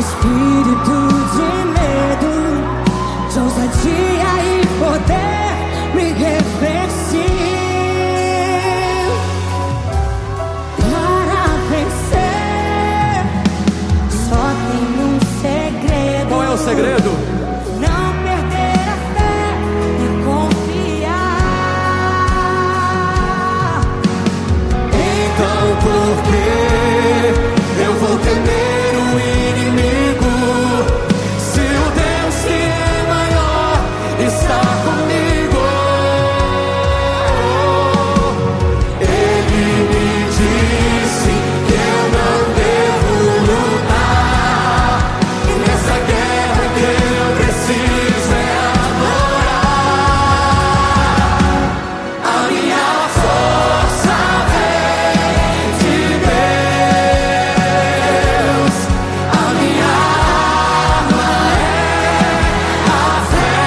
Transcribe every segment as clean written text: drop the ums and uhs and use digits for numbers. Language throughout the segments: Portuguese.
espírito de medo, de ousadia e poder me revestir para vencer. Só tem um segredo. Qual é o segredo? Não perder a fé e confiar. Então por que eu vou temer o inimigo, se o Deus que é maior está comigo? Ele me disse que eu não devo lutar, e nessa guerra que eu preciso é adorar. A minha força vem de Deus, a minha arma é a fé,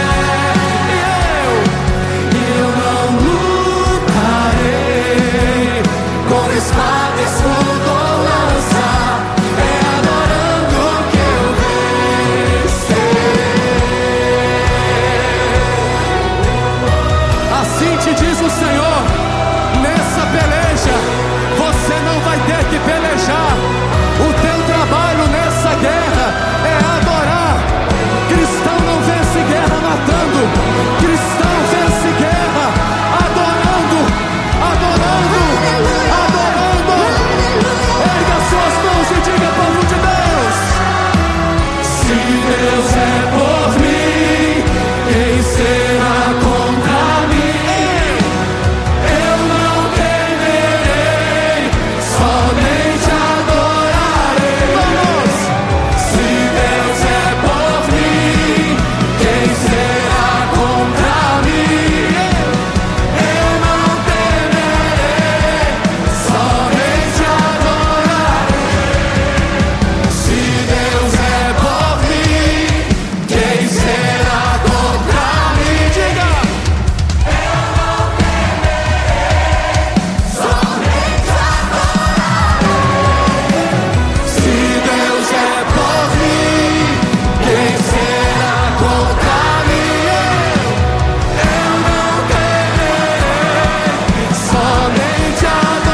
e eu não lutarei com espada, escudo ou lança, é adorando que eu vencerei. Assim te diz o Senhor: nessa peleja você não vai ter que pelejar. O teu trabalho nessa guerra é adorar. Cristão não vence guerra matando, cristão vence guerra adorando, adorando, adorando. Erga suas mãos e diga: povo de Deus, se Deus é por mim, quem será contra mim? Eu não temerei, somente adorarei. Vamos! Se Deus é por mim, quem será contra mim? Eu não temerei, somente adorarei. Se Deus é por mim, quem será contra mim? Diga! Eu não temerei, somente adorarei. Se Deus é por mim, quem será contra mim? Eu não temerei, somente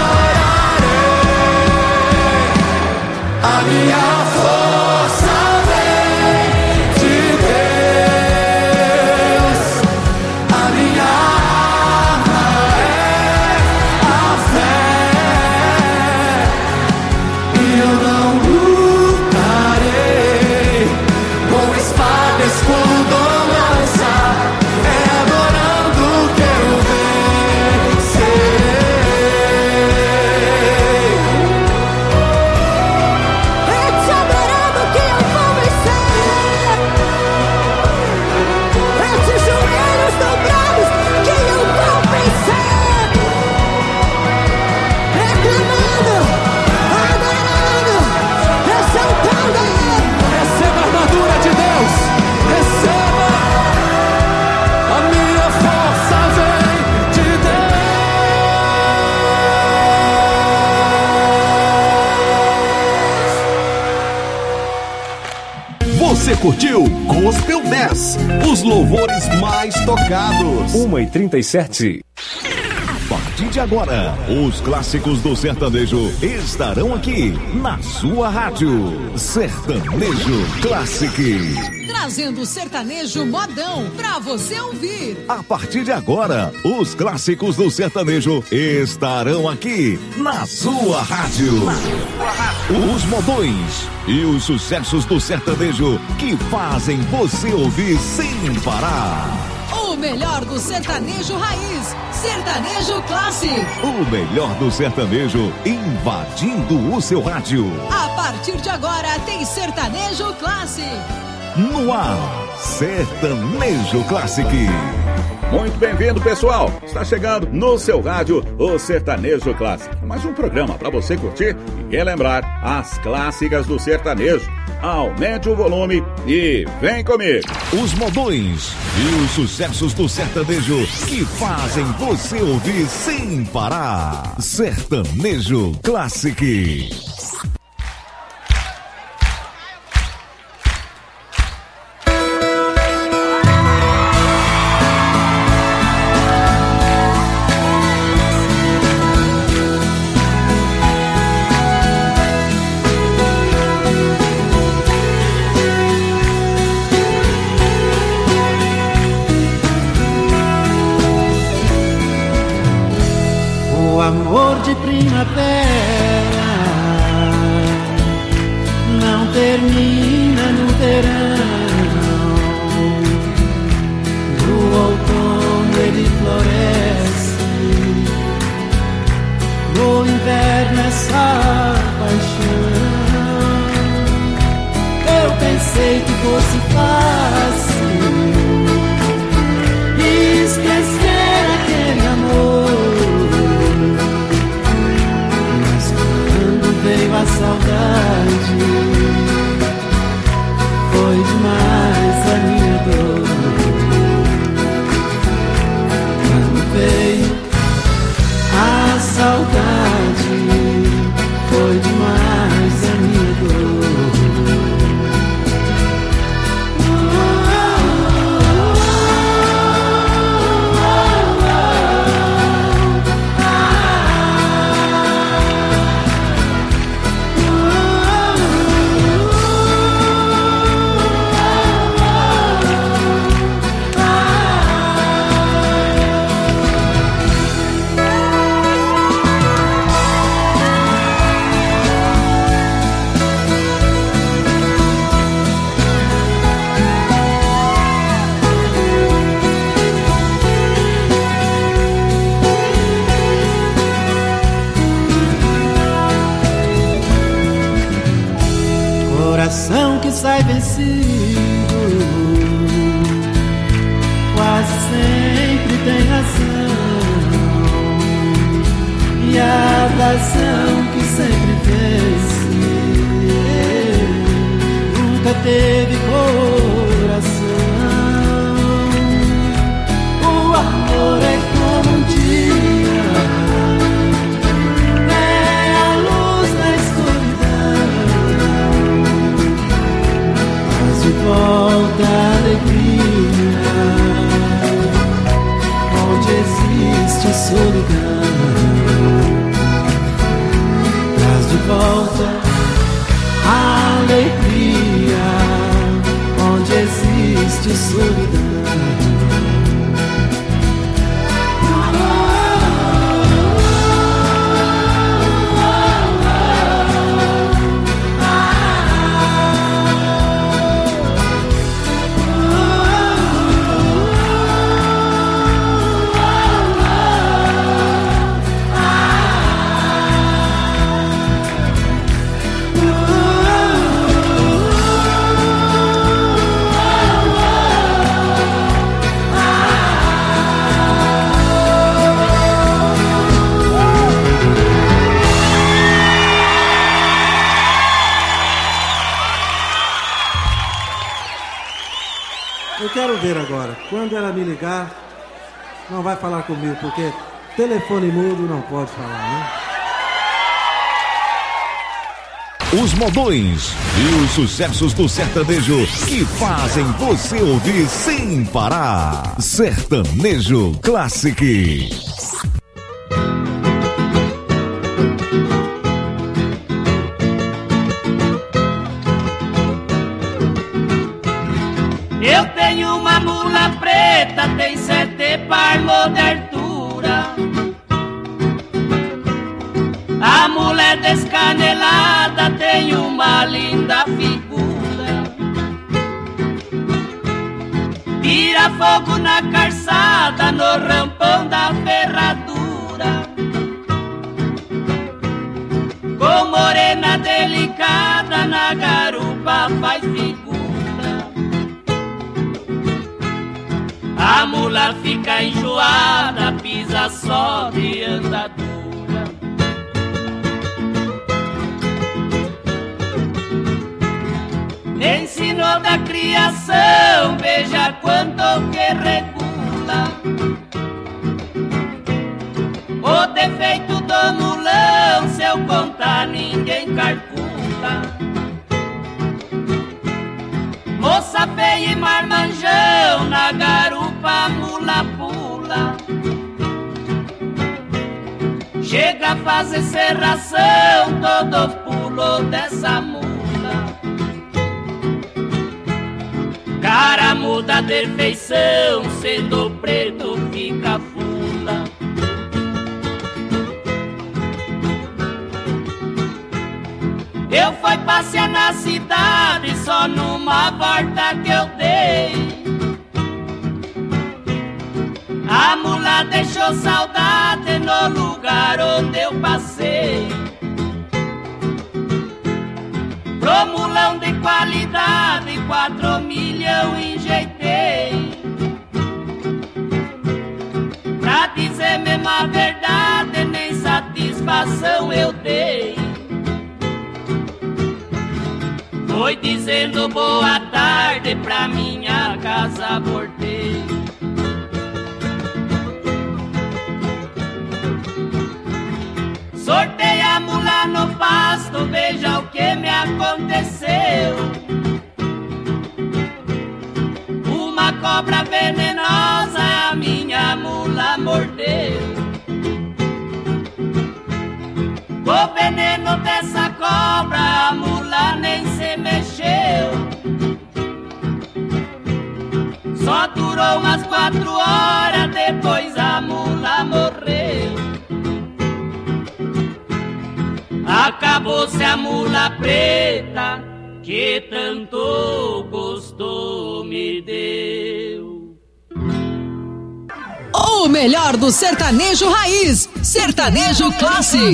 adorarei. A minha força vem de Deus, a minha arma é a fé, e eu não lutarei com espada, escudo ou lança, é adorando que eu vencerei. É te adorando que eu vou vencer. É de joelhos dobrados que eu vou vencer. Reclamando, adorando, exaltando. Receba a armadura de Deus, receba. A minha força vem de Deus. Você curtiu Gospel 10, os louvores mais tocados. 1h37. A partir de agora, os clássicos do sertanejo estarão aqui na sua rádio. Sertanejo Classic. Trazendo o sertanejo modão pra você ouvir. A partir de agora, os clássicos do sertanejo estarão aqui na sua rádio. Os modões e os sucessos do sertanejo que fazem você ouvir sem parar. O melhor do sertanejo raiz, sertanejo Classic. O melhor do sertanejo invadindo o seu rádio. A partir de agora tem sertanejo Classic. No ar, Sertanejo Classic. Muito bem-vindo, pessoal. Está chegando no seu rádio o Sertanejo Classic. Mais um programa para você curtir e relembrar as clássicas do sertanejo. Aumente o volume e vem comigo. Os modões e os sucessos do sertanejo que fazem você ouvir sem parar. Sertanejo Classic. pensei que fosse fácil esquecer aquele amor, mas quando veio a saudade, foi demais a minha dor. Quando veio a saudade, foi demais a minha dor. Coração que sai vencido quase sempre tem razão, e a razão que sempre vence nunca teve coração. O amor é como um dia, é a luz na escuridão, de volta a alegria onde existe solidão. Traz de volta a alegria onde existe solidão. Eu quero ver agora, quando ela me ligar, não vai falar comigo, porque telefone mudo não pode falar, né? Os modões e os sucessos do sertanejo que fazem você ouvir sem parar. Sertanejo Classic. Eu tenho uma mula preta, tem 7 palmos de altura. A mula é descanelada, tem uma linda figura. Tira fogo na calçada, no rampão da ferradura. Com morena delicada, na garupa faz figura. A mula fica enjoada, pisa só de andadura. Ensinou da criação, veja quanto que regula. O defeito do mulão, se eu contar ninguém calcula. Moça feia e marmanjão, na garupa a mula pula. Chega a fazer serração, todos pulam dessa mula. Cara muda de feição, sendo preto fica fula. Eu fui passear na cidade só numa volta que eu dei. A mula deixou saudade no lugar onde eu passei. Pro mulão de qualidade foi dizendo boa tarde pra minha casa voltei. Sortei a mula no pasto, veja o que me aconteceu. Uma cobra venenosa a minha mula mordeu. O veneno dessa cobra a mula nem se mexeu. Só durou umas 4 horas, depois a mula morreu. Acabou-se a mula preta que tanto gosto me deu. O melhor do sertanejo raiz, Sertanejo Classic.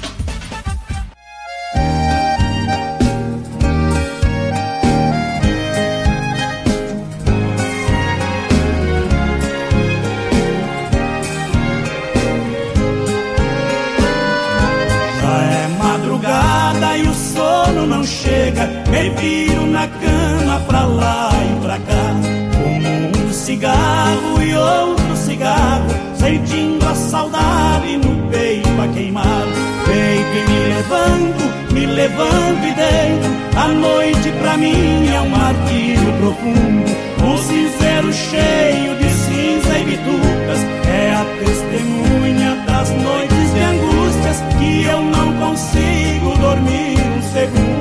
Não chega, me viro na cama pra lá e pra cá, como um cigarro e outro cigarro, sentindo a saudade no peito a queimar. Peito e me levanto e deito. A noite pra mim é um martírio profundo, um cinzeiro cheio de cinza e bitucas. É a testemunha das noites de angústias que eu não consigo dormir um segundo.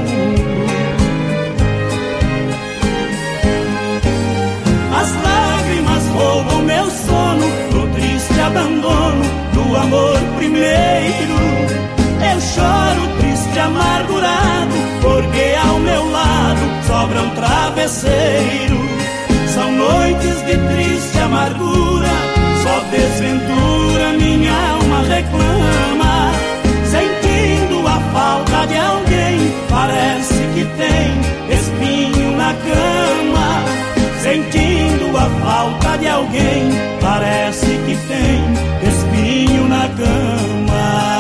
As lágrimas roubam meu sono no triste abandono do amor primeiro. Eu choro triste, amargurado, porque ao meu lado sobra um travesseiro. São noites de triste amargura, só desventura minha alma reclama. Sentindo a falta de alguém, parece que tem espinho na cama. Sentindo a falta de alguém, parece que tem espinho na cama.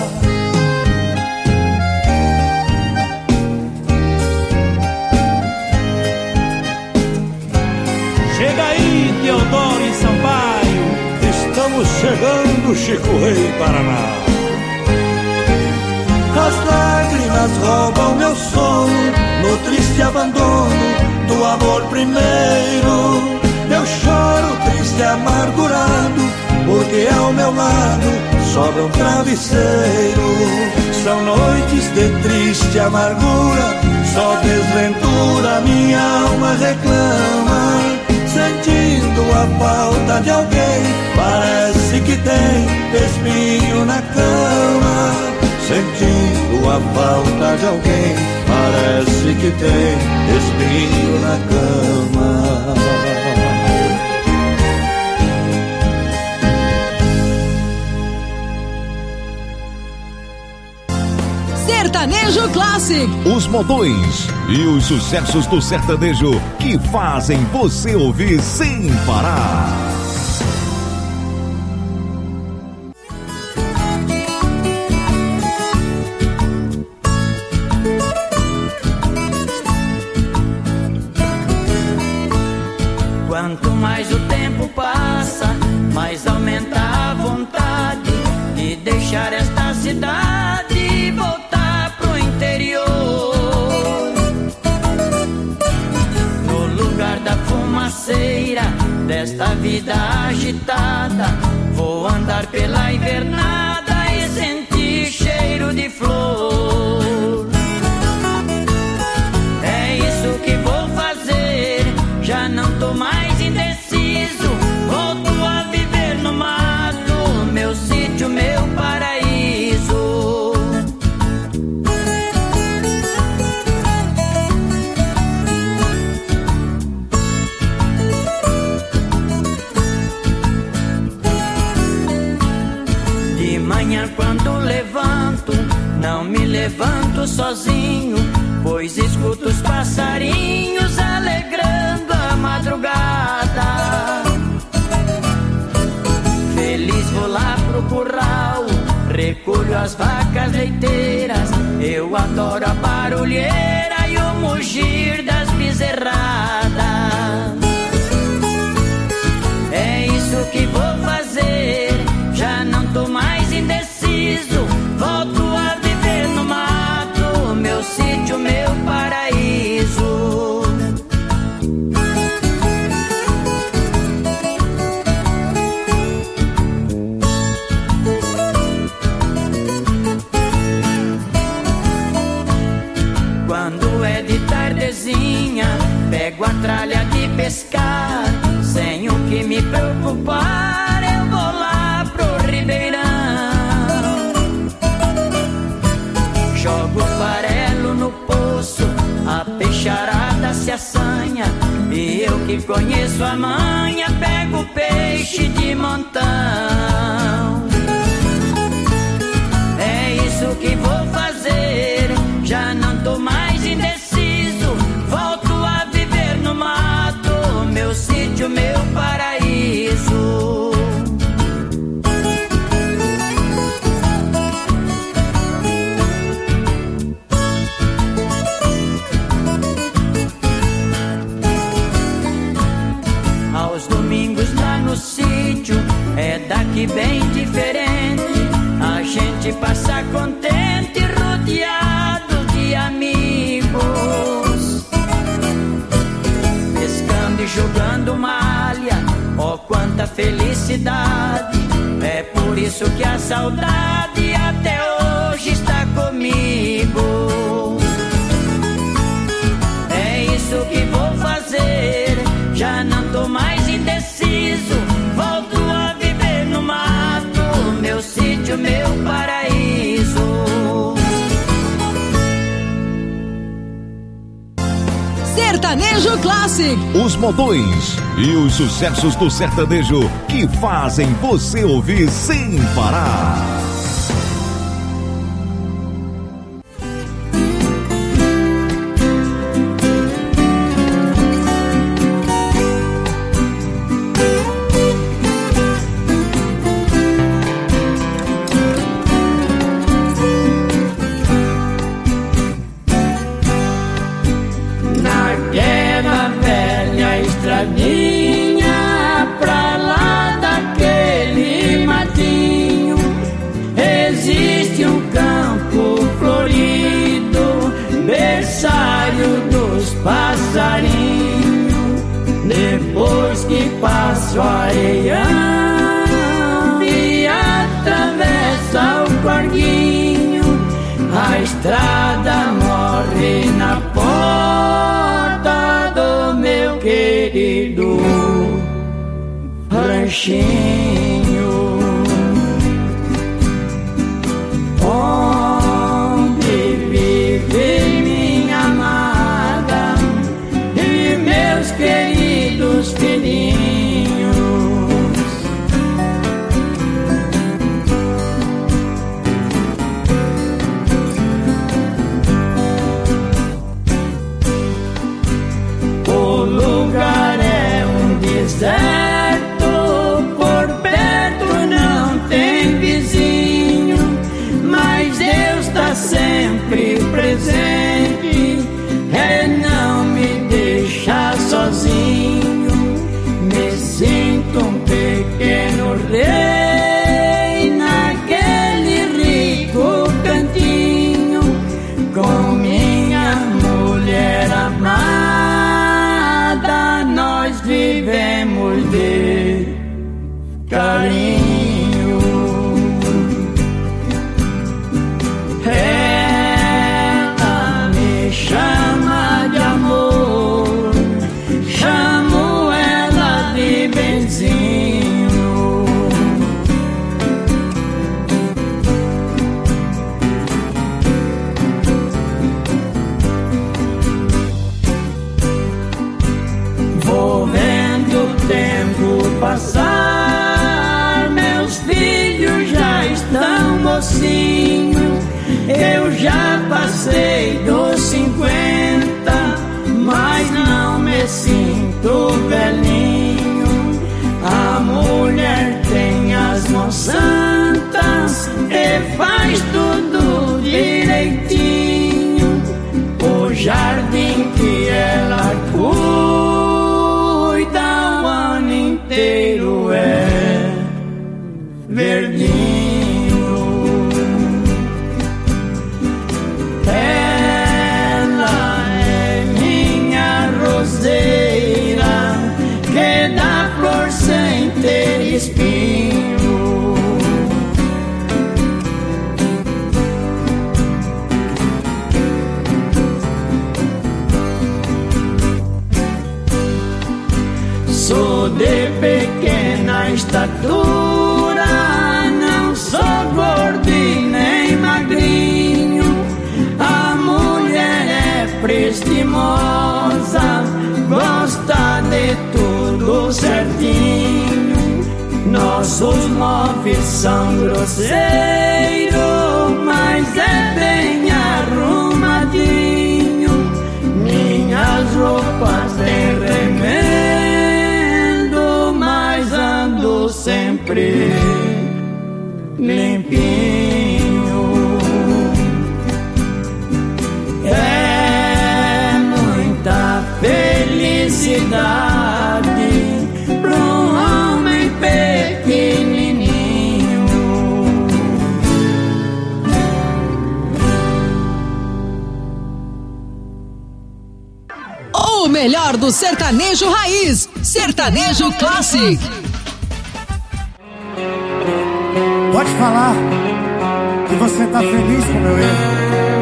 Chega aí, Teodoro e Sampaio, estamos chegando, Chico Rei, Paraná. As lágrimas roubam meu sono no triste abandono do amor primeiro. Eu choro triste, amargurado, porque ao meu lado sobra um travesseiro. São noites de triste amargura, só desventura minha alma reclama. Sentindo a falta de alguém, parece que tem espinho na cama. Sentindo a falta de alguém, parece que tem espinho na cama. Sertanejo Classic. Os modões e os sucessos do sertanejo que fazem você ouvir sem parar. Quanto mais o tempo passa, mais aumenta a vontade de deixar esta cidade e voltar pro interior. No lugar da fumaceira desta vida agitada, vou andar pela invernada e sentir cheiro de flor. É isso que vou fazer, já não tô mais indeciso, volto a viver no mato, meu sítio, meu paraíso. De manhã quando levanto, não me levanto sozinho, pois escuto os passarinhos alegrando a madrugada. Feliz vou lá pro curral, recolho as vacas leiteiras. Eu adoro a barulheira e o mugir pego a tralha de pescar, sem o que me preocupar, eu vou lá pro ribeirão. Jogo farelo no poço, a peixarada se assanha, e eu que conheço a manha, pego peixe de montão. É isso que vou fazer, já não tô mais indeciso, volto a viver no mato, meu sítio, meu paraíso. Aos domingos lá no sítio é daqui bem diferente, a gente passa contente, rodeado de amigos, pescando e jogando malha, oh quanta felicidade. É por isso que a saudade até hoje está comigo. É isso que vou fazer, já não tô mais indeciso, volto a viver no mato, meu sítio, meu paraíso. Sertanejo Classic. Os modões e os sucessos do sertanejo que fazem você ouvir sem parar. Pra lá daquele matinho existe um campo florido, berçário dos passarinhos. Depois que passo o areião e atravessa o corguinho, a estrada morre na porta do meu querido ranchinho, onde vive minha amada e meus queridos filhinhos. O lugar é um deserto, sempre presente, não me deixa sozinho. Me sinto um pequeno rei naquele rico cantinho, com minha mulher amada, nós vivemos de carinho. Passar, meus filhos já estão mocinhos, eu já passei dos 50, mas não me sinto velhinho. A mulher tem as mãos santas e faz tudo direitinho, o jardim que ela cuida o ano inteiro é verdinho. Ela é minha roseira sou de pequena estatura, não sou gordo e nem magrinho. A mulher é prestimosa, gosta de tudo certinho. Nossos móveis são grosseiros, mas é bem arrumadinho. Minhas roupas têm remendo, mas ando sempre limpinho. É muita felicidade para um homem pequenininho. O melhor do sertanejo raiz, Sertanejo Classic. Pode falar que você tá feliz com o meu erro.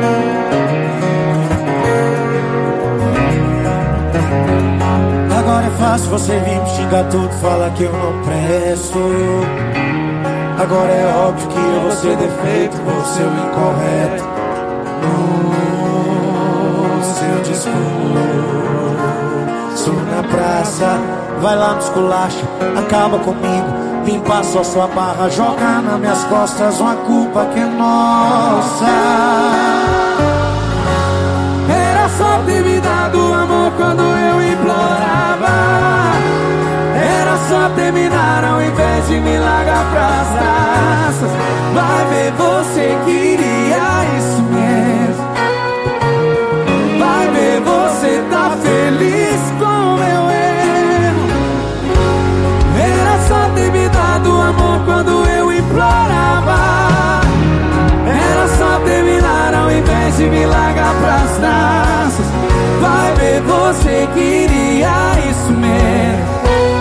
Agora é fácil você vir me xingar tudo, falar que eu não presto. Agora é óbvio que eu vou ser defeito, vou ser o incorreto no seu discurso. Na praça, vai lá no esculacho, acaba comigo, limpa só sua barra, joga nas minhas costas uma culpa que é nossa. Era só ter me dado amor quando eu implorava. Era só terminar ao invés de me largar pras traças. Vai ver, você queria isso mesmo. Vai ver, você tá feliz com o meu erro. Era só ter me dado amor quando eu implorava. Era só terminar ao invés de me largar pras traças. Vai ver, você queria isso mesmo.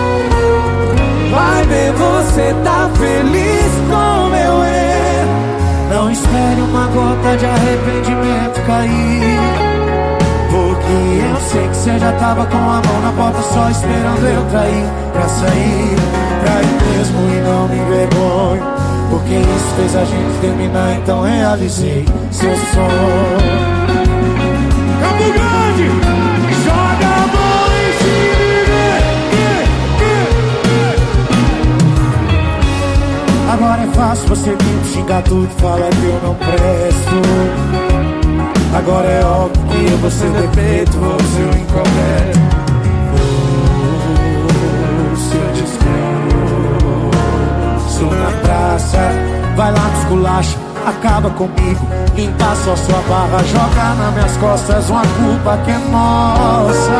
Vai ver, você tá feliz com o meu erro. Não espere uma gota de arrependimento cair, porque eu sei que você já tava com a mão na porta só esperando eu trair. Pra sair, trair mesmo e não me envergonho, porque isso fez a gente terminar, então realizei seu sonho. Campo Grande, joga a bola em cima. Agora é fácil você vir me xingar tudo, fala que eu não presto. Agora é óbvio que eu vou ser defeito, vou ser o incorreto. Se eu discurso na praça, vai lá no esculacho, acaba comigo, limpa só sua barra, joga nas minhas costas uma culpa que é nossa.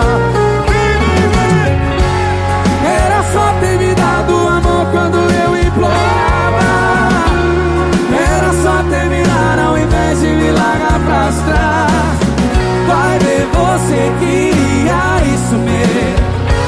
Era só ter me dado amor quando eu implorava. Era só terminar ao invés de me largar pras trás. Vai ver, você queria isso mesmo.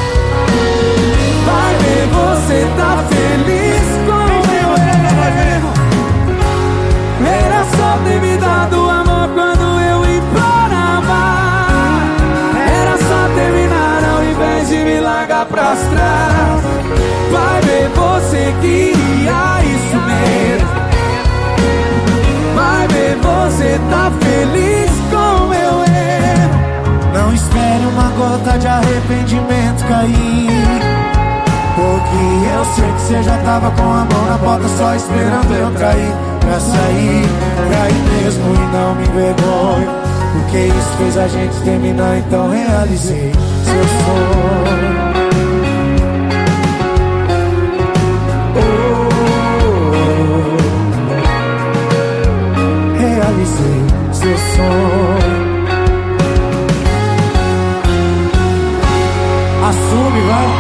Vai ver, você tá feliz com o meu erro. Era só ter me dado amor quando eu implorava. Era só terminar ao invés de me largar pras trás. Vai ver, você queria isso mesmo. Vai ver, você tá feliz com o meu erro. Não espere uma gota de arrependimento cair, porque eu sei que você já tava com a mão na porta só esperando eu trair. Pra sair, trair mesmo e não me envergonho, porque isso fez a gente terminar, então realizei seu sonho. Realizei seu sonho. Assume, vai.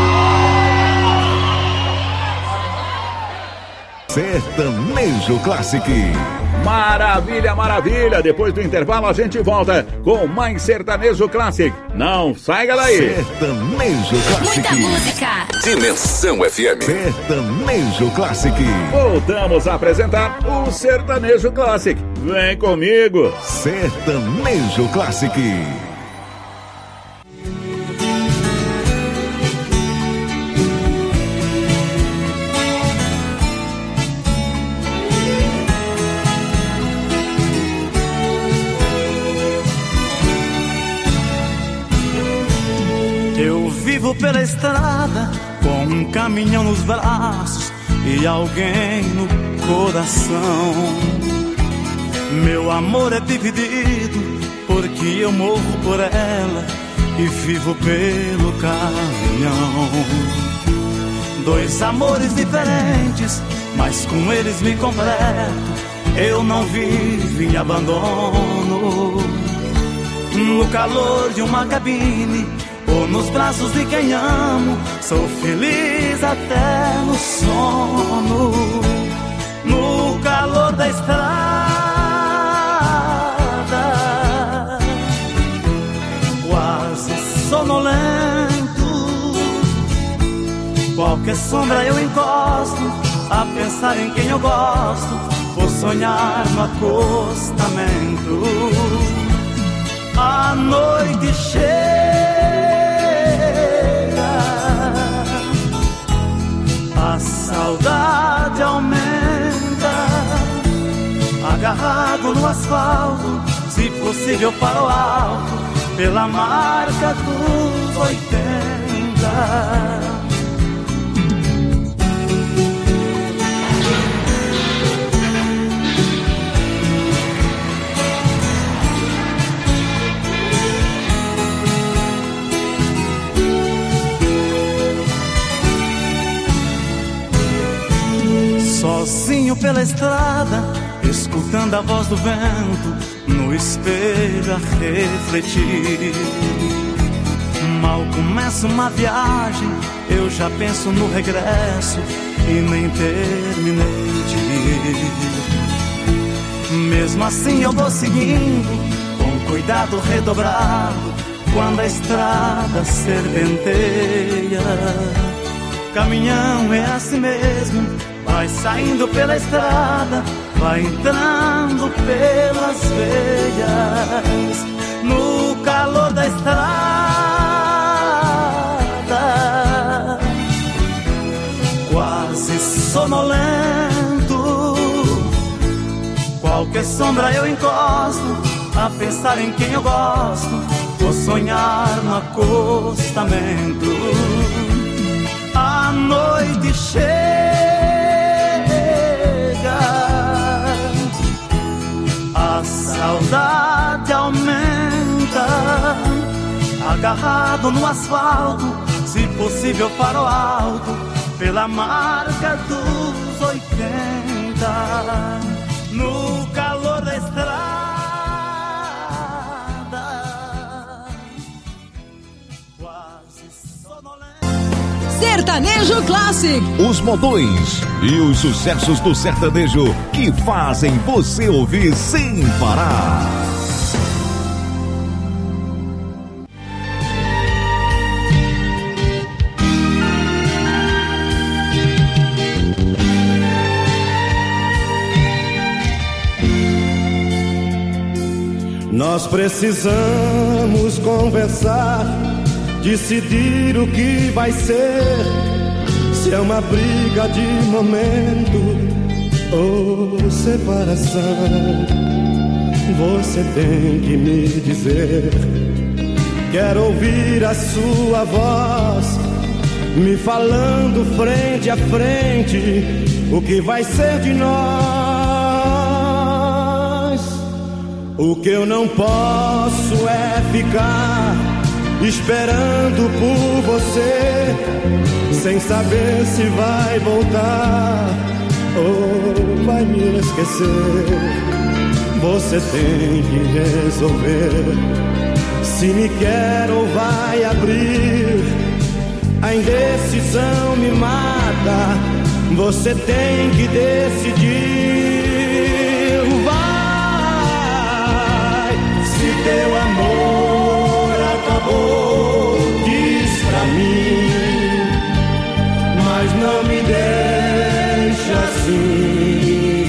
Sertanejo Classic. Maravilha, maravilha! Depois do intervalo a gente volta com mais Sertanejo Classic. Não saia daí! Sertanejo Classic. Muita música. Dimensão FM. Sertanejo Classic. Voltamos a apresentar o Sertanejo Classic. Vem comigo! Sertanejo Classic. vivo pela estrada com um caminhão nos braços e alguém no coração. Meu amor é dividido porque eu morro por ela e vivo pelo caminhão. Dois amores diferentes, mas com eles me completo. Eu não vivo em abandono. No calor de uma cabine ou nos braços de quem amo, sou feliz até no sono. No calor da estrada, quase sonolento, qualquer sombra eu encosto, a pensar em quem eu gosto, vou sonhar no acostamento. A noite chega, a saudade aumenta, agarrado no asfalto, se possível para o alto, pela marca dos 80. Sozinho pela estrada, escutando a voz do vento, no espelho a refletir. Mal começa uma viagem, eu já penso no regresso e nem terminei de ir. Mesmo assim eu vou seguindo, com cuidado redobrado, quando a estrada serpenteia. Caminhão é assim mesmo, vai saindo pela estrada, vai entrando pelas veias. No calor da estrada, quase sonolento, qualquer sombra eu encosto, a pensar em quem eu gosto, vou sonhar no acostamento. A noite chega, a saudade aumenta, agarrado no asfalto, se possível para o alto, pela marca dos 80. No calor da estrada, quase sonolento. Sertanejo Classic. Os modões e os sucessos do sertanejo que fazem você ouvir sem parar. Nós precisamos conversar, decidir o que vai ser, se é uma briga de momento ou separação. Você tem que me dizer. Quero ouvir a sua voz me falando frente a frente o que vai ser de nós. O que eu não posso é ficar esperando por você, sem saber se vai voltar ou vai me esquecer. Você tem que resolver se me quer ou vai abrir. A indecisão me mata, você tem que decidir. Vai, se teu amor acabou, diz pra mim, mas não me deixa assim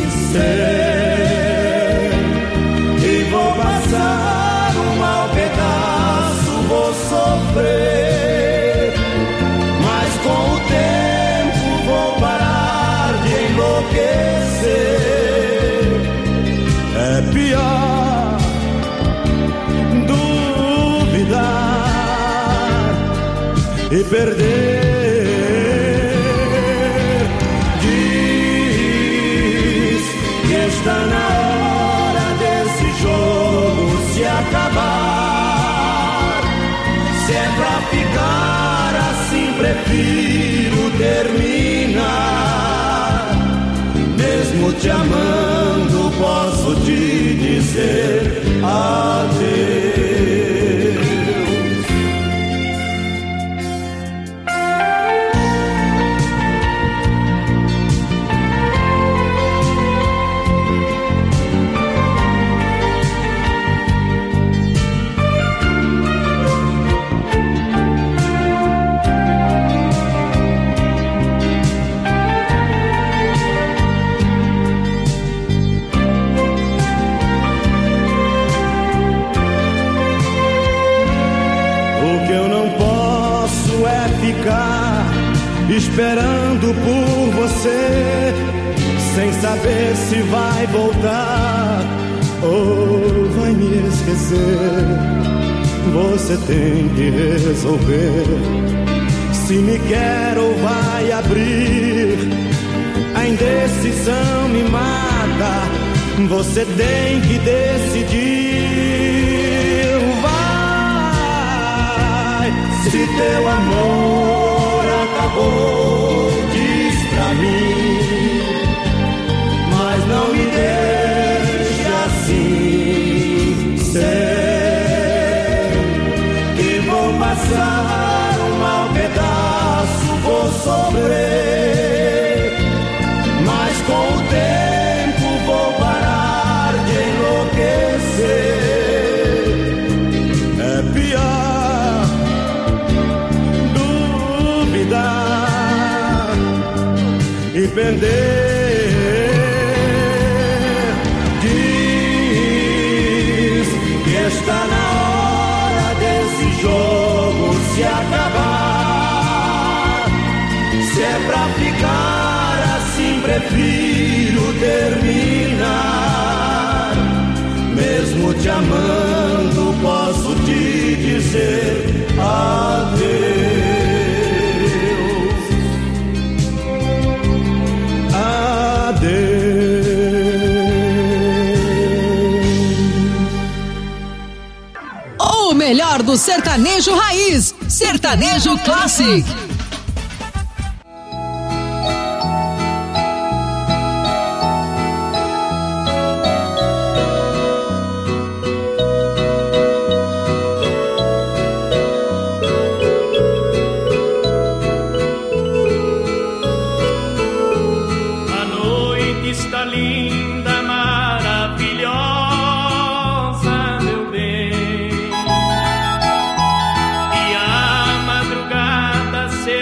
ser. E vou passar um mau pedaço, vou sofrer, mas com o tempo vou parar de enlouquecer. É pior duvidar e perder. Diz que está na hora desse jogo se acabar. Se é pra ficar assim, prefiro terminar. Mesmo te amando, posso te dizer adeus. Esperando por você, sem saber se vai voltar ou vai me esquecer. Você tem que resolver se me quer ou vai abrir. A indecisão me mata, você tem que decidir. Vai, se teu amor acabou, diz pra mim, mas não me deixe assim ser, que vou passar um mau pedaço, vou sofrer, mas com o tempo vou parar de enlouquecer. É pior e perder. Diz que está na hora desse jogo se acabar. Se é pra ficar assim, prefiro terminar. Mesmo te amando, posso te dizer adeus. O melhor do sertanejo raiz, Sertanejo Classic. Se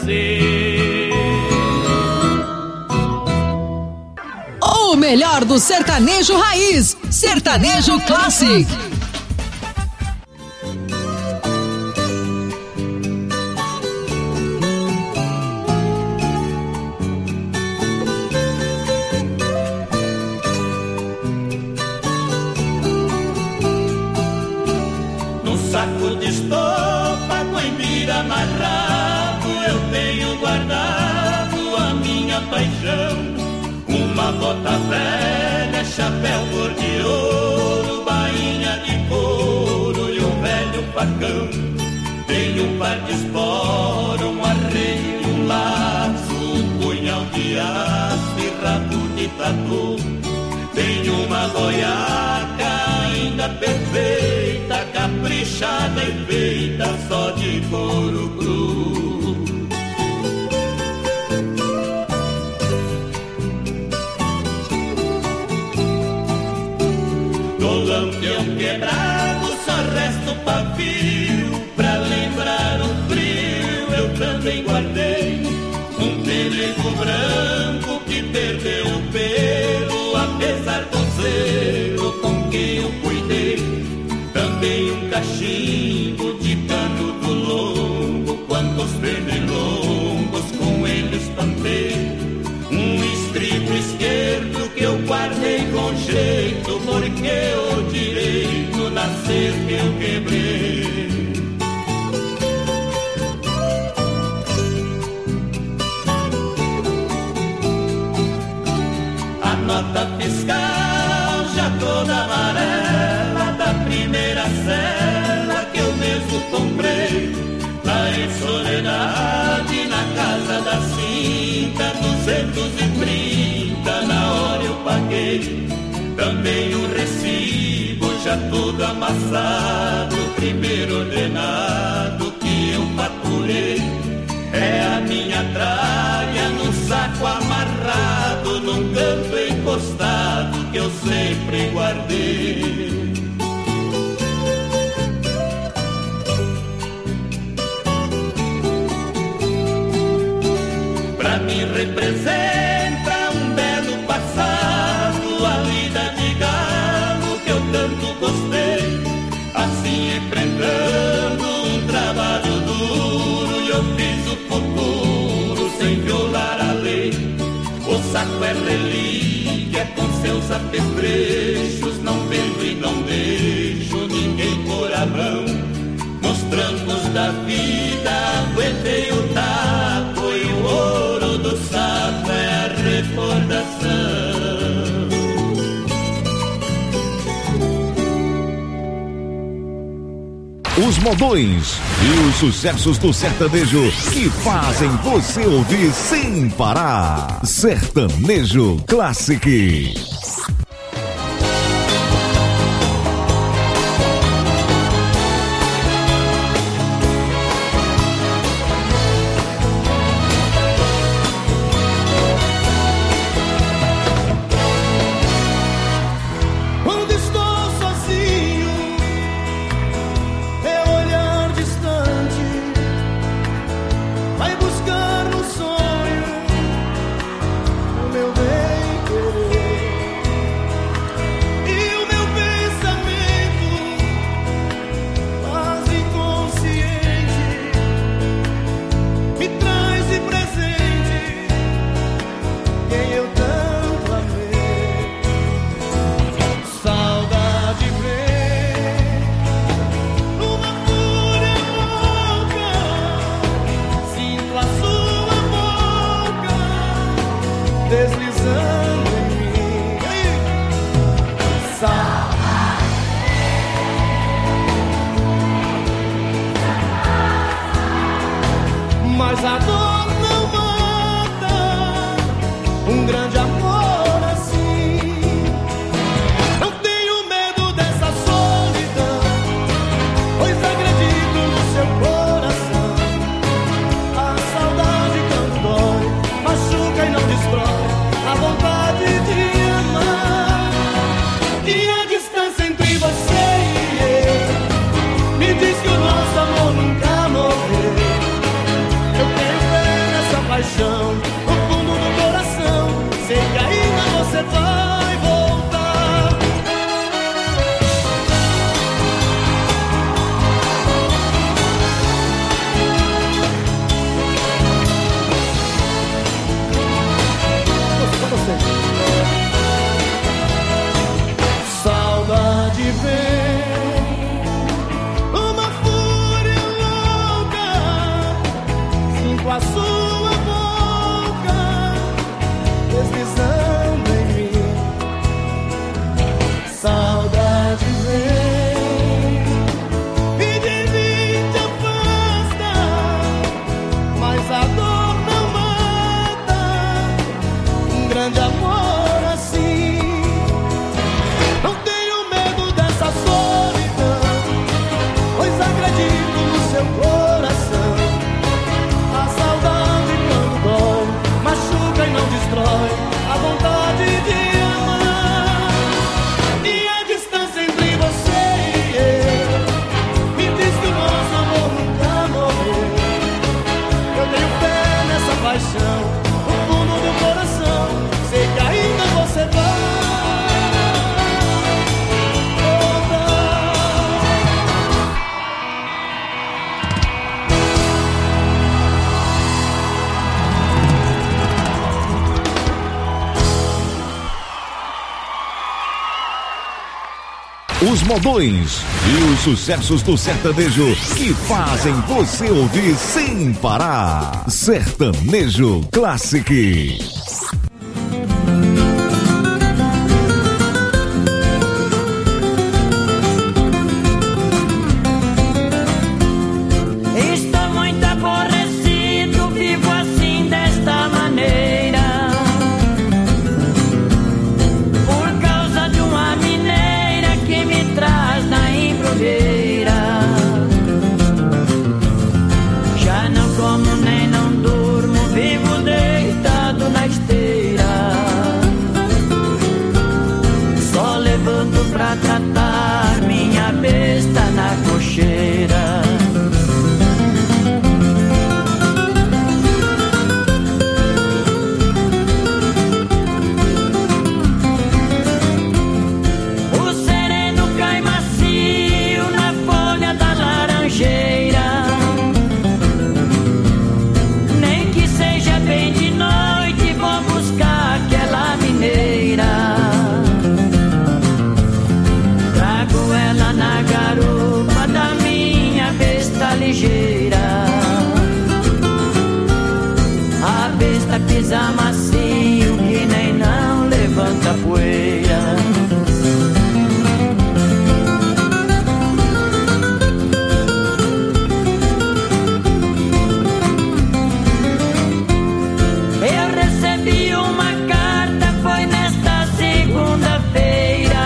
nascer. O melhor do sertanejo raiz, Sertanejo Classic. Num saco de estopa com embira amarrado, eu tenho guardado a minha paixão. Uma bota velha, chapéu cor de ouro, bainha de couro e um velho facão. Tenho um par de espora, um arreio e um laço, um punhal de aço e rabo de tatu. Tenho uma goiaca ainda perfeita, caprichada e feita só de couro cru. Do lampião quebrado só resta o pavio, pra lembrar o frio eu também guardei um pelego branco que perdeu o pelo, apesar do zelo com que eu cuidei. Também um cachimbo de cano do lombo, quantos pernilongos com ele espantei. Um estribo esquerdo que eu guardei com jeito, porque o direito nascer que eu quebrei. A nota fiscal já toda amarela, da primeira cela que eu mesmo comprei. Lá em Soledade, na casa da Cinta, 230, na hora eu paguei. Também o recibo já todo amassado, primeiro ordenado que eu faturei. É a minha tralha num saco amarrado, num canto encostado que eu sempre guardei. Pra mim representa um belo passado, a lida de galo que eu tanto gostei. Assim enfrentando um trabalho duro, eu fiz o futuro sem violar a lei. O saco é relíquia com seus apetrechos, não vendo e não deixo ninguém pôr a mão. Nos trancos da vida aguentei o taco e o ouro do saco é a recordação. Os modões e os sucessos do sertanejo que fazem você ouvir sem parar. Sertanejo Classic. Mas a dor não mata um grande amor assim. Não tenho medo dessa solidão, pois acredito no seu coração. A saudade quando dói, machuca e não destrói a vontade de amar. E a distância entre você e eu me diz que o nosso amor nunca morreu. Eu tenho fé Os modões e os sucessos do sertanejo que fazem você ouvir sem parar. Sertanejo Classic. Pisa macio que nem não levanta poeira. Eu recebi uma carta, foi nesta segunda-feira,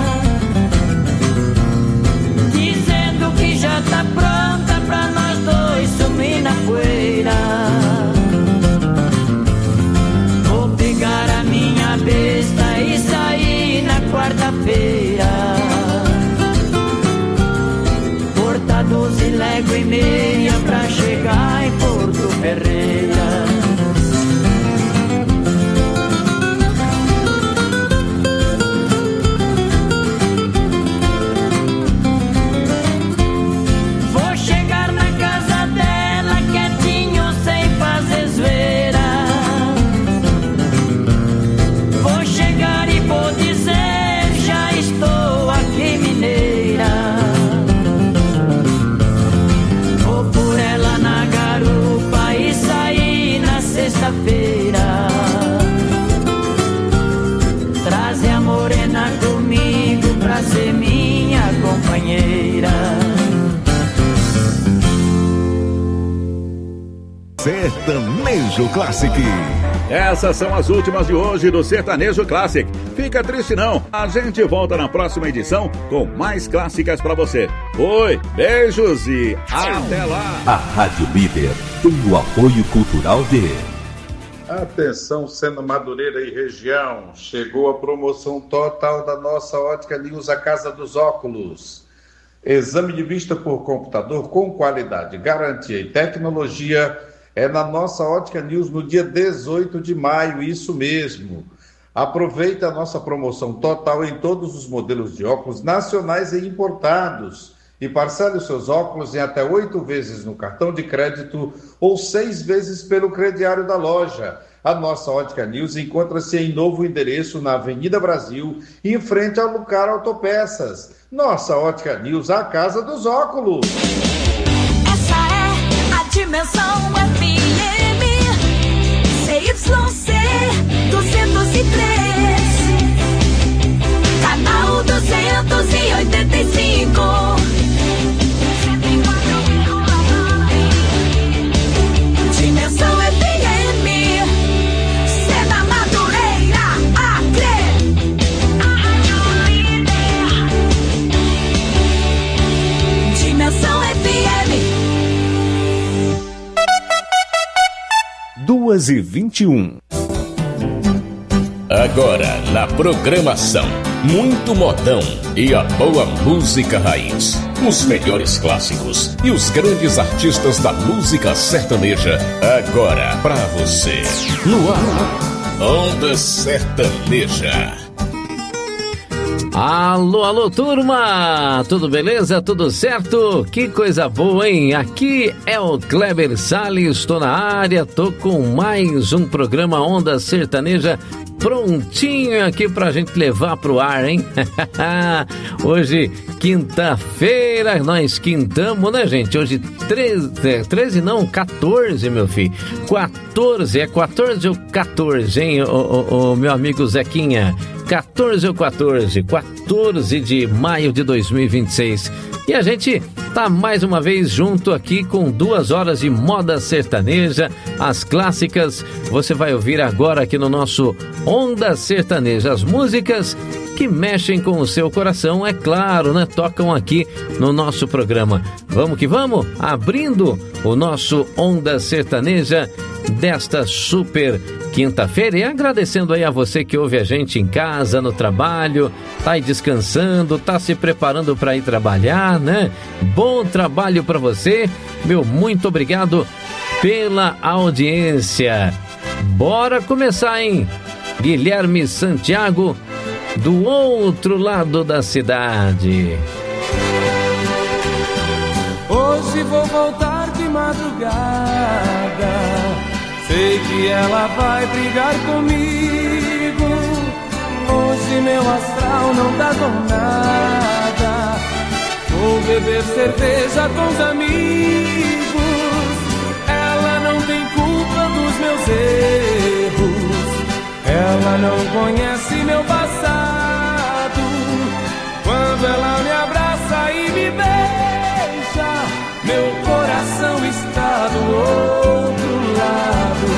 dizendo que já tá pronta pra nós dois sumir na poeira. Besta e sair na quarta-feira, cortar 12,5 pra chegar em Porto Ferreira. Vou chegar na casa dela quietinho sem fazer zoeira. Vou dizer, já estou aqui mineira. Vou por ela na garupa e sair na sexta-feira. Traze a morena comigo pra ser minha companheira. Sertanejo Classic. Essas são as últimas de hoje do Sertanejo Classic. Fica triste não, a gente volta na próxima edição com mais clássicas pra você. Oi, beijos e até lá. A Rádio Líder tem o apoio cultural de... Atenção, Sena Madureira e região, chegou a promoção total da nossa Ótica News, a Casa dos Óculos. Exame de vista por computador com qualidade, garantia e tecnologia é na nossa Ótica News no dia 18 de maio, isso mesmo. Aproveita a nossa promoção total em todos os modelos de óculos nacionais e importados e parcele os seus óculos em até 8 vezes no cartão de crédito ou 6 vezes pelo crediário da loja. A nossa Ótica News encontra-se em novo endereço na Avenida Brasil, em frente ao Lucar Autopeças. Nossa Ótica News, a Casa dos Óculos. Essa é a Dimensão FM CYC 203, canal 285. Dimensão FM, Sena Madureira, Acre. Dimensão FM. 2h21. Agora na programação, muito modão e a boa música raiz. Os melhores clássicos e os grandes artistas da música sertaneja. Agora pra você. No ar, Onda Sertaneja. Alô, alô, turma! Tudo beleza? Tudo certo? Que coisa boa, hein? Aqui é o Kleber Salles, estou na área, tô com mais um programa Onda Sertaneja prontinho aqui pra gente levar pro ar, hein? Hoje, quinta-feira, nós quintamos, né, gente? Hoje, 13 não, 14, meu filho. 14, é 14 ou 14, hein, o meu amigo Zequinha? 14 ou 14? 14 de maio de 2026. E a gente tá mais uma vez junto aqui com 2 horas de moda sertaneja. As clássicas você vai ouvir agora aqui no nosso Onda Sertaneja. As músicas que mexem com o seu coração, é claro, né? Tocam aqui no nosso programa. Vamos que vamos? Abrindo o nosso Onda Sertaneja desta super quinta-feira, e agradecendo aí a você que ouve a gente em casa, no trabalho, tá aí descansando, tá se preparando para ir trabalhar, né? Bom trabalho para você, meu muito obrigado pela audiência. Bora começar, hein? Guilherme Santiago, do outro lado da cidade. Hoje vou voltar de madrugada, sei que ela vai brigar comigo. Hoje meu astral não tá com nada, vou beber cerveja com os amigos. Ela não tem culpa dos meus erros, ela não conhece meu passado. Quando ela me abraça e me beija, meu coração está do outro lado.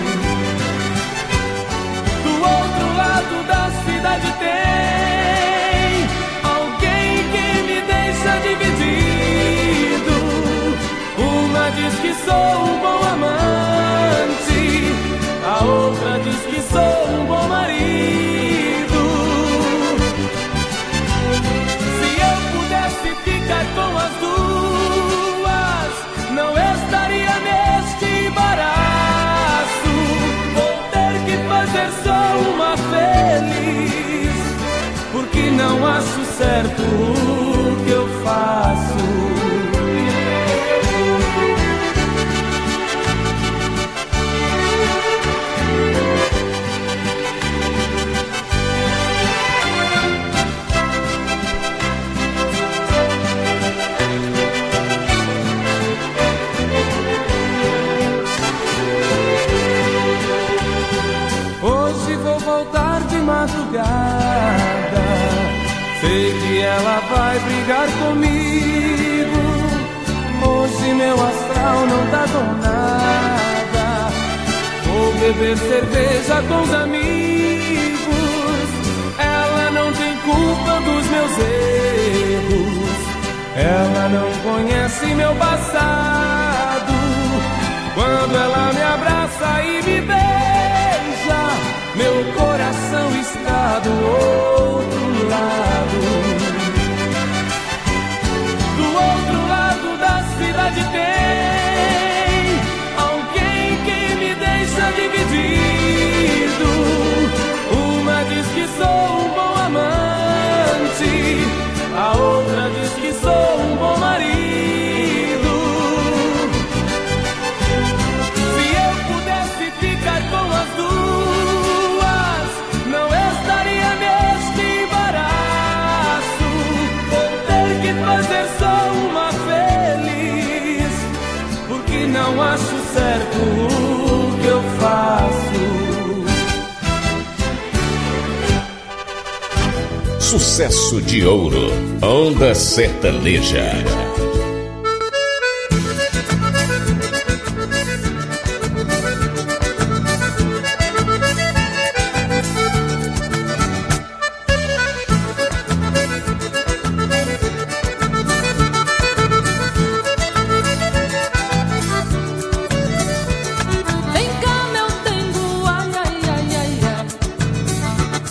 Do outro lado da cidade tem alguém que me deixa dividido. Uma diz que sou um bom amante, a outra diz que sou um bom marido. Se eu pudesse ficar com as duas, não estaria neste embaraço. Vou ter que fazer só uma feliz, porque não acho certo o que eu faço. Madrugada, sei que ela vai brigar comigo. Hoje meu astral não tá com nada, vou beber cerveja com os amigos. Ela não tem culpa dos meus erros, ela não conhece meu passado. Quando ela me abraça e me beija, meu coração está do outro lado. Do outro lado da cidade tem alguém que me deixa dividido. Uma diz que sou um bom amante, a outra diz que sou um bom marido. Se eu pudesse ficar com as duas, não estaria neste embaraço. Vou ter que fazer só uma feliz, porque não acho certo o que eu faço. Sucesso de ouro, Onda Sertaneja.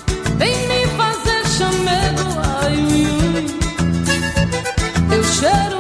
Cheiro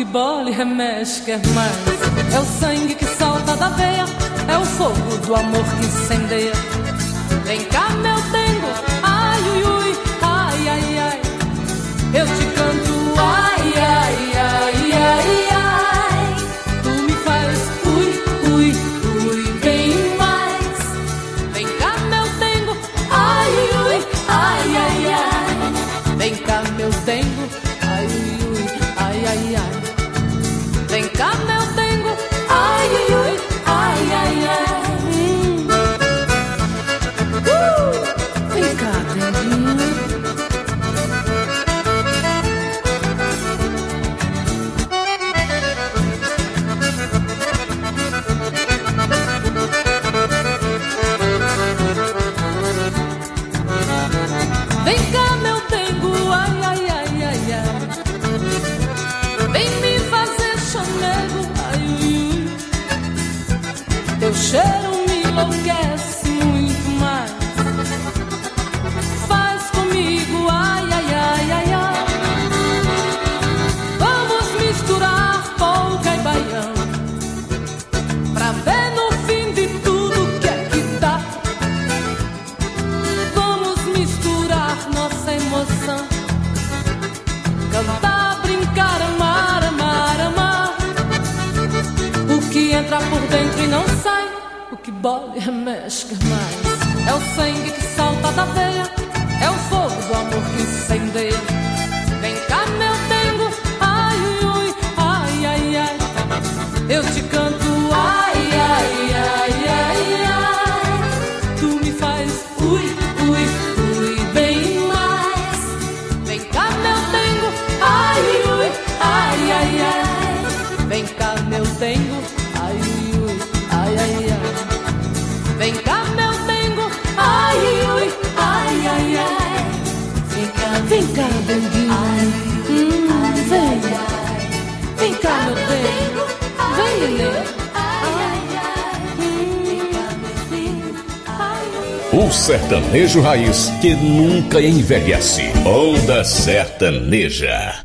bole remexe, quer mais. É o sangue que salta da veia, é o fogo do amor que incendeia. Vem cá, meu dengo, ai, ui, ui, ai, ai, ai. Eu te canto, ai, ai, ai, ai, ai. Tu me faz, ui, ui, ui, bem mais. Vem cá, meu dengo, ai, ui, ui, ai, ai, ai. Vem cá, meu dengo, ai, ui, ui, ai, ai, ai. Vem cá, meu dengo, ai, ui, ui, ai, ai, ai. Vem cá, denguinho. Vem cá, meu dengo, ai, ai, ai, ai, ai. Vem me fazer chamego, ai, ui, ui. Teu cheiro me enlouquece muito mais. Faz comigo, ai, ai, ai, ai, ai. Vamos misturar polca e baião, pra ver no fim de tudo que é que dá. Vamos misturar nossa emoção, cantar, brincar, amar, amar, amar. O que entra por dentro e não sai, o que bole remexe mais. É o sangue que salta da veia, é o fogo do amor que incendeia. Vem cá, meu dengo, ai, ui, ui, ai, ai, ai. Eu te canto, ai, ai, ai, ai, ai. Tu me faz, ui, ui, ui, bem mais. Vem cá, meu dengo, ai, ui, ui, ai, ai, ai. Vem cá, meu dengo, ai, ui, ui, ai, ai, ai. Vem cá, meu dengo, ai, ui, ai, ai, ai. Vem cá, denguinho, vem. Vem cá, meu dengo, vem, neném. O sertanejo raiz que nunca envelhece. Onda Sertaneja.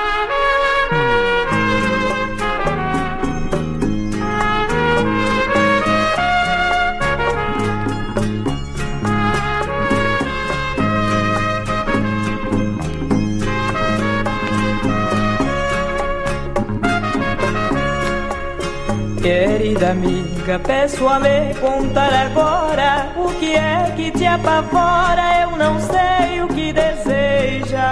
Querida amiga, peço a me contar agora o que é que te apavora. Eu não sei o que deseja.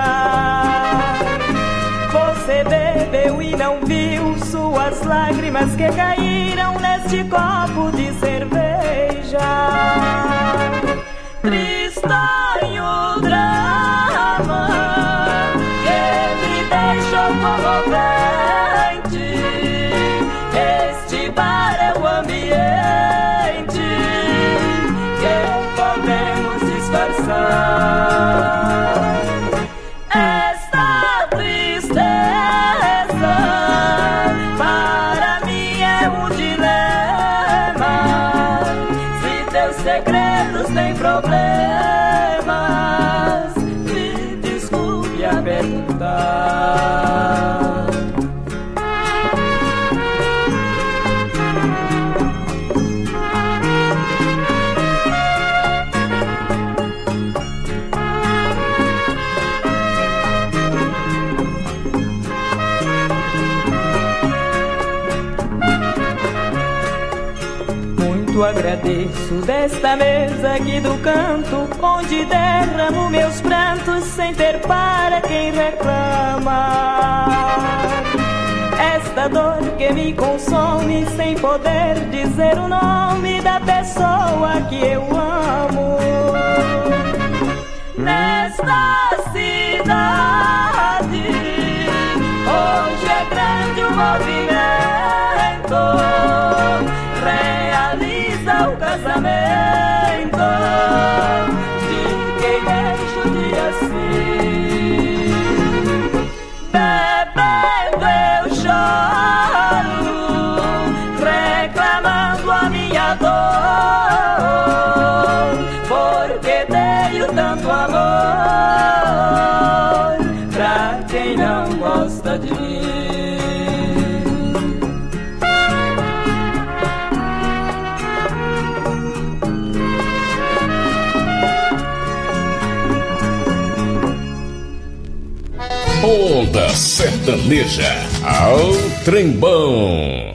Você bebeu e não viu suas lágrimas que caíram neste copo de cerveja. Tristonho drama que me deixou comovente. Este bar é o ambiente que podemos disfarçar. Esta tristeza para mim é um dilema. Se teus segredos têm problemas, me desculpe a perguntar. Agradeço desta mesa aqui do canto, onde derramo meus prantos sem ter para quem reclamar. Esta dor que me consome sem poder dizer o nome da pessoa que eu amo. Nesta cidade hoje é grande o movimento, realiza o casamento de quem deixa o dia assim. Bebendo eu choro, reclamando a minha dor, porque tenho tanto amor pra quem não gosta de mim. Moda Sertaneja ao Trembão.